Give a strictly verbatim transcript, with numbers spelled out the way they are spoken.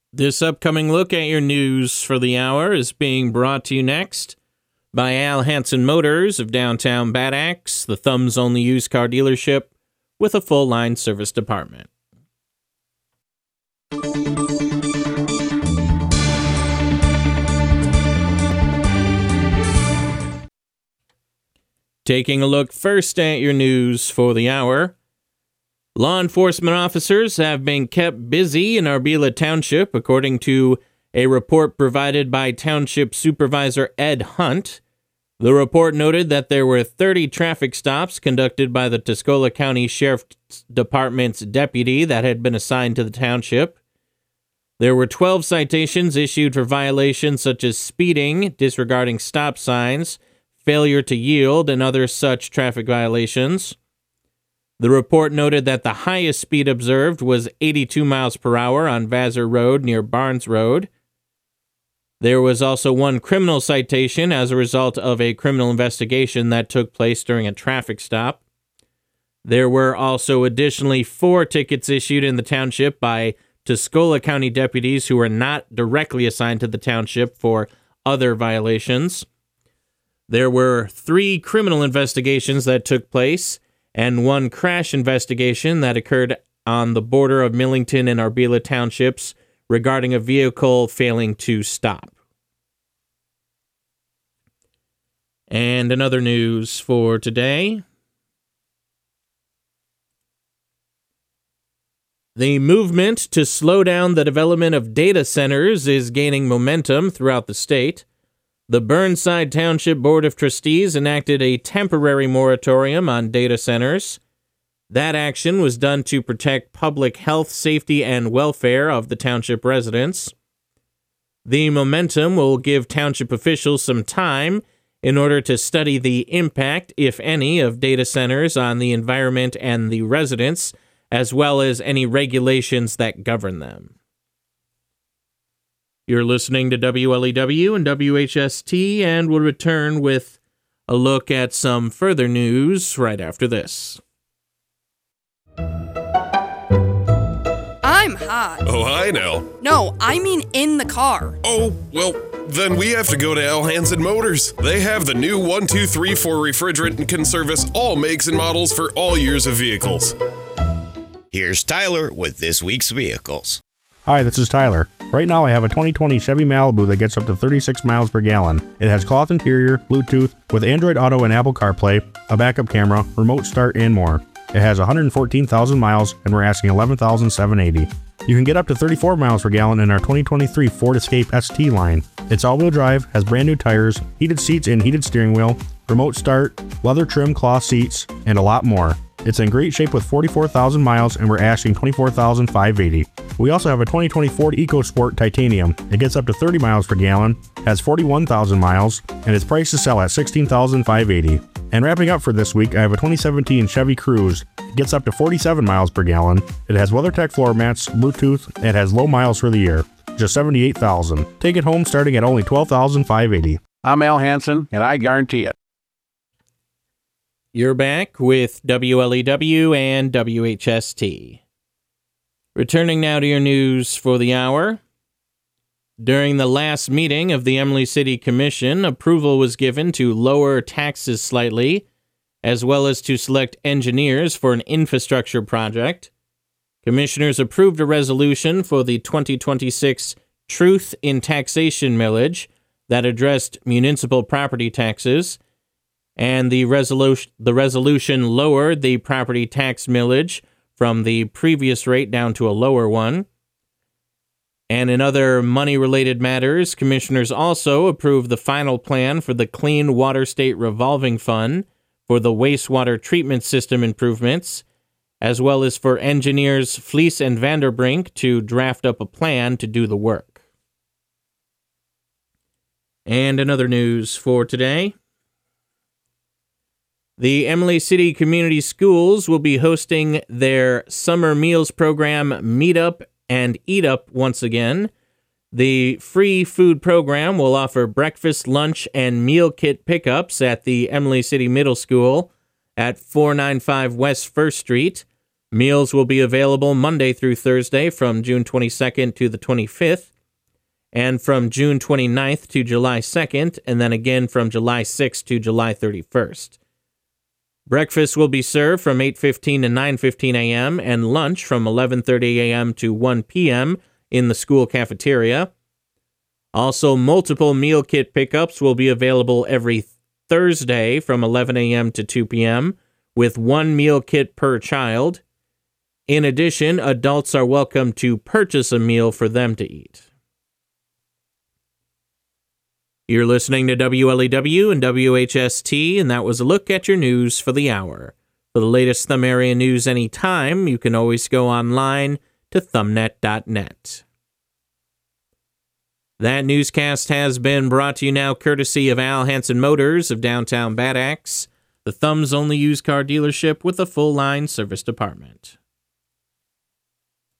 This upcoming look at your news for the hour is being brought to you next by Al Hansen Motors of downtown Bad Axe, the Thumb's only used car dealership with a full-line service department. Taking a look first at your news for the hour, law enforcement officers have been kept busy in Arbela Township, according to a report provided by Township Supervisor Ed Hunt. The report noted that there were thirty traffic stops conducted by the Tuscola County Sheriff's Department's deputy that had been assigned to the township. There were twelve citations issued for violations such as speeding, disregarding stop signs, failure to yield, and other such traffic violations. The report noted that the highest speed observed was eighty-two miles per hour on Vassar Road near Barnes Road. There was also one criminal citation as a result of a criminal investigation that took place during a traffic stop. There were also additionally four tickets issued in the township by Tuscola County deputies who were not directly assigned to the township for other violations. There were three criminal investigations that took place and one crash investigation that occurred on the border of Millington and Arbela Townships regarding a vehicle failing to stop. And another news for today. The movement to slow down the development of data centers is gaining momentum throughout the state. The Burnside Township Board of Trustees enacted a temporary moratorium on data centers. That action was done to protect public health, safety, and welfare of the township residents. The momentum will give township officials some time in order to study the impact, if any, of data centers on the environment and the residents, as well as any regulations that govern them. You're listening to W L E W and W H S T, and we'll return with a look at some further news right after this. I'm hot. Oh, I know. No, I mean in the car. Oh, well, then we have to go to Al Hansen Motors. They have the new one two three four refrigerant and can service all makes and models for all years of vehicles. Here's Tyler with this week's vehicles. Hi, this is Tyler. Right now I have a twenty twenty Chevy Malibu that gets up to thirty-six miles per gallon. It has cloth interior, Bluetooth, with Android Auto and Apple CarPlay, a backup camera, remote start, and more. It has one hundred fourteen thousand miles, and we're asking eleven thousand seven hundred eighty dollars. You can get up to thirty-four miles per gallon in our twenty twenty-three Ford Escape S T line. It's all-wheel drive, has brand new tires, heated seats and heated steering wheel, remote start, leather trim cloth seats, and a lot more. It's in great shape with forty-four thousand miles, and we're asking twenty-four thousand five hundred eighty dollars. We also have a twenty twenty Ford EcoSport Titanium. It gets up to thirty miles per gallon, has forty-one thousand miles, and its price to sell at sixteen thousand five hundred eighty dollars. And wrapping up for this week, I have a twenty seventeen Chevy Cruze. It gets up to forty-seven miles per gallon. It has WeatherTech floor mats, Bluetooth, and has low miles for the year. Just seventy-eight thousand dollars. Take it home starting at only twelve thousand five hundred eighty dollars. I'm Al Hansen, and I guarantee it. You're back with W L E W and W H S T. Returning now to your news for the hour. During the last meeting of the Emily City Commission, approval was given to lower taxes slightly, as well as to select engineers for an infrastructure project. Commissioners approved a resolution for the twenty twenty-six Truth in Taxation millage that addressed municipal property taxes, and the resolution the resolution lowered the property tax millage from the previous rate down to a lower one. And in other money-related matters, commissioners also approved the final plan for the Clean Water State Revolving Fund for the wastewater treatment system improvements, as well as for engineers Fleece and Vanderbrink to draft up a plan to do the work. And in other news for today, the Emily City Community Schools will be hosting their summer meals program Meetup and Eat Up once again. The free food program will offer breakfast, lunch, and meal kit pickups at the Emily City Middle School at four ninety-five West First Street. Meals will be available Monday through Thursday from June twenty-second to the twenty-fifth, and from June twenty-ninth to July second, and then again from July sixth to July thirty-first. Breakfast will be served from eight fifteen to nine fifteen a.m. and lunch from eleven thirty a.m. to one p.m. in the school cafeteria. Also, multiple meal kit pickups will be available every Thursday from eleven a.m. to two p.m., with one meal kit per child. In addition, adults are welcome to purchase a meal for them to eat. You're listening to W L E W and W H S T, and that was a look at your news for the hour. For the latest Thumb area news anytime, you can always go online to thumbnet dot net. That newscast has been brought to you now courtesy of Al Hansen Motors of downtown Bad Axe, the Thumb's only used car dealership with a full-line service department.